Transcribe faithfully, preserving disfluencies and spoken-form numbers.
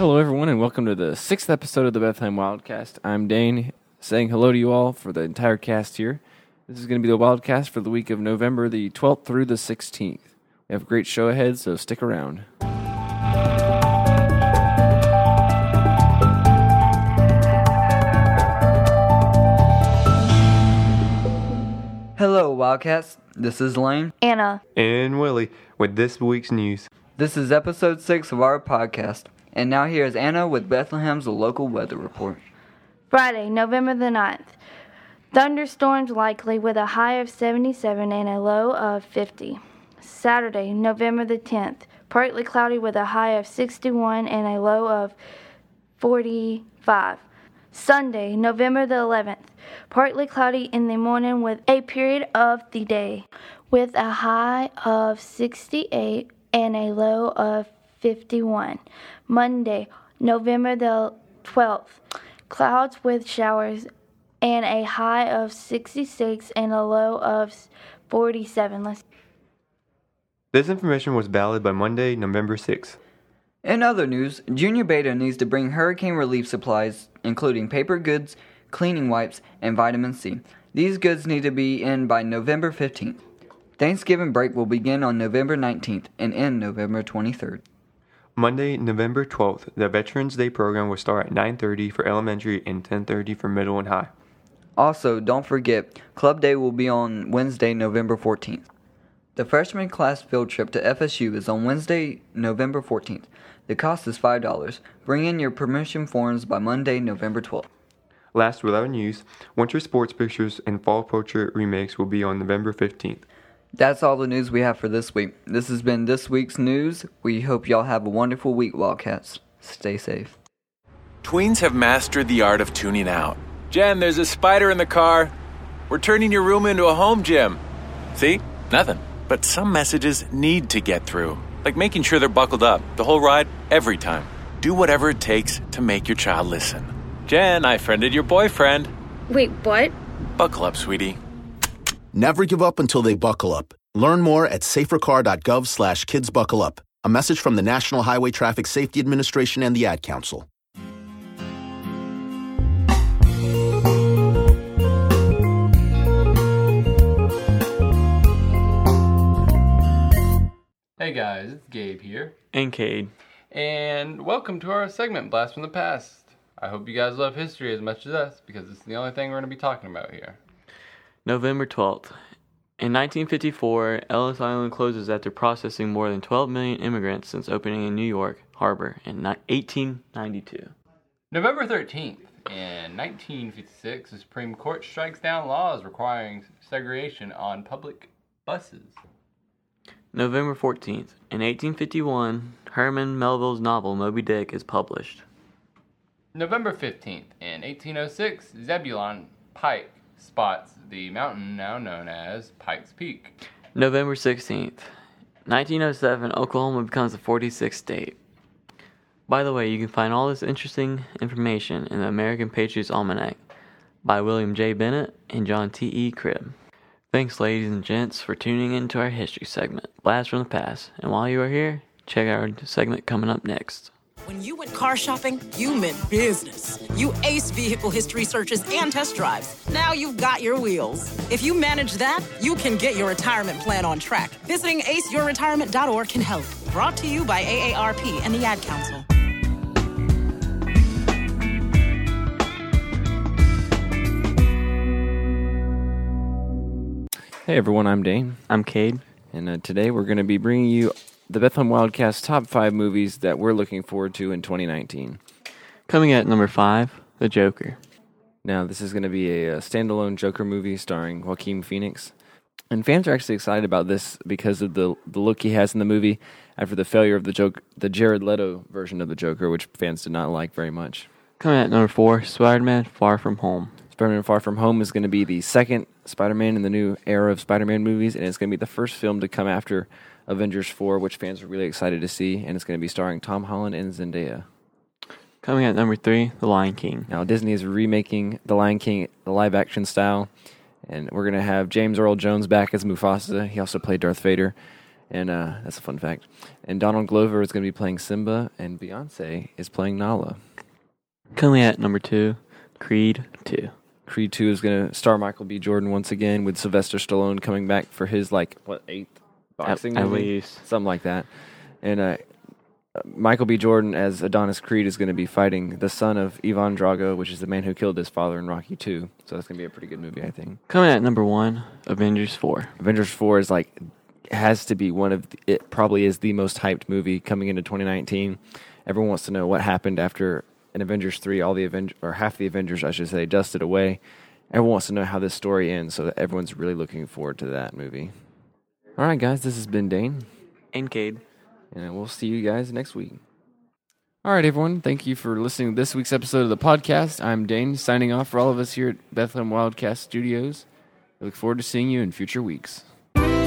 Hello, everyone, and welcome to the sixth episode of the Bethlehem Wildcast. I'm Dane, saying hello to you all for the entire cast here. This is going to be the Wildcast for the week of November the twelfth through the sixteenth. We have a great show ahead, so stick around. Hello, Wildcats. This is Lane. Anna. And Willie with this week's news. This is episode six of our podcast. And now here is Anna with Bethlehem's local weather report. Friday, November the ninth. Thunderstorms likely with a high of seventy-seven and a low of fifty. Saturday, November the tenth. Partly cloudy with a high of sixty-one and a low of forty-five. Sunday, November the eleventh. Partly cloudy in the morning with a period of the day with a high of sixty-eight and a low of fifty-one. Monday, November the twelfth. Clouds with showers and a high of sixty-six and a low of forty-seven. Let's This information was valid by Monday, November sixth. In other news, Junior Beta needs to bring hurricane relief supplies, including paper goods, cleaning wipes, and vitamin C. These goods need to be in by November fifteenth. Thanksgiving break will begin on November nineteenth and end November twenty-third. Monday, November twelfth, the Veterans Day program will start at nine thirty for elementary and ten thirty for middle and high. Also, don't forget, Club Day will be on Wednesday, November fourteenth. The freshman class field trip to F S U is on Wednesday, November fourteenth. The cost is five dollars. Bring in your permission forms by Monday, November twelfth. Last with our news, winter sports pictures and fall portrait remakes will be on November fifteenth. That's all the news we have for this week. This has been this week's news. We hope y'all have a wonderful week, Wildcats. Stay safe. Tweens have mastered the art of tuning out. Jen, there's a spider in the car. We're turning your room into a home gym. See? Nothing. But some messages need to get through. Like making sure they're buckled up the whole ride, every time. Do whatever it takes to make your child listen. Jen, I friended your boyfriend. Wait, what? Buckle up, sweetie. Never give up until they buckle up. Learn more at safercar.gov slash kidsbuckleup. A message from the National Highway Traffic Safety Administration and the Ad Council. Hey guys, it's Gabe here. And Cade. And welcome to our segment, Blast from the Past. I hope you guys love history as much as us, because it's the only thing we're going to be talking about here. November twelfth. In nineteen fifty-four, Ellis Island closes after processing more than twelve million immigrants since opening in New York Harbor in eighteen ninety-two. November thirteenth. In nineteen fifty-six, the Supreme Court strikes down laws requiring segregation on public buses. November fourteenth. In eighteen fifty-one, Herman Melville's novel Moby Dick is published. November fifteenth. In eighteen oh six, Zebulon Pike spots the mountain now known as Pikes Peak. November sixteenth. nineteen oh seven, Oklahoma becomes the forty-sixth state. By the way, you can find all this interesting information in the American Patriots Almanac by William J. Bennett and John T E. Cribb. Thanks, ladies and gents, for tuning in to our history segment, Blast from the Past. And while you are here, check out our segment coming up next. When you went car shopping, you meant business. You aced vehicle history searches and test drives. Now you've got your wheels. If you manage that, you can get your retirement plan on track. Visiting ace your retirement dot org can help. Brought to you by A A R P and the Ad Council. Hey everyone, I'm Dane. I'm Cade. And uh, today we're going to be bringing you the Bethlehem Wildcast top five movies that we're looking forward to in twenty nineteen. Coming at number five, The Joker. Now, this is going to be a, a standalone Joker movie starring Joaquin Phoenix. And fans are actually excited about this because of the the look he has in the movie after the failure of the Joker, the Jared Leto version of the Joker, which fans did not like very much. Coming at number four, Spider-Man Far From Home. Spider-Man Far From Home is going to be the second Spider-Man in the new era of Spider-Man movies, and it's going to be the first film to come after Avengers four, which fans are really excited to see, and it's going to be starring Tom Holland and Zendaya. Coming at number three, The Lion King. Now, Disney is remaking The Lion King, the live-action style, and we're going to have James Earl Jones back as Mufasa. He also played Darth Vader. And uh, that's a fun fact. And Donald Glover is going to be playing Simba, and Beyonce is playing Nala. Coming at number two, Creed two. Creed two is going to star Michael B. Jordan once again, with Sylvester Stallone coming back for his, like, what, eighth boxing At, at movie? least. Something like that. And uh, Michael B. Jordan as Adonis Creed is going to be fighting the son of Ivan Drago, which is the man who killed his father in Rocky two. So that's going to be a pretty good movie, I think. Coming at number one, Avengers four. Avengers four is like has to be one of the, it probably is the most hyped movie coming into twenty nineteen. Everyone wants to know what happened after in Avengers three. All the Avengers, or half the Avengers, I should say, dusted away. Everyone wants to know how this story ends, so that everyone's really looking forward to that movie. All right, guys, this has been Dane And Cade. and we'll see you guys next week. All right, everyone. Thank you for listening to this week's episode of the podcast. I'm Dane, signing off for all of us here at Bethlehem Wildcast Studios. I look forward to seeing you in future weeks.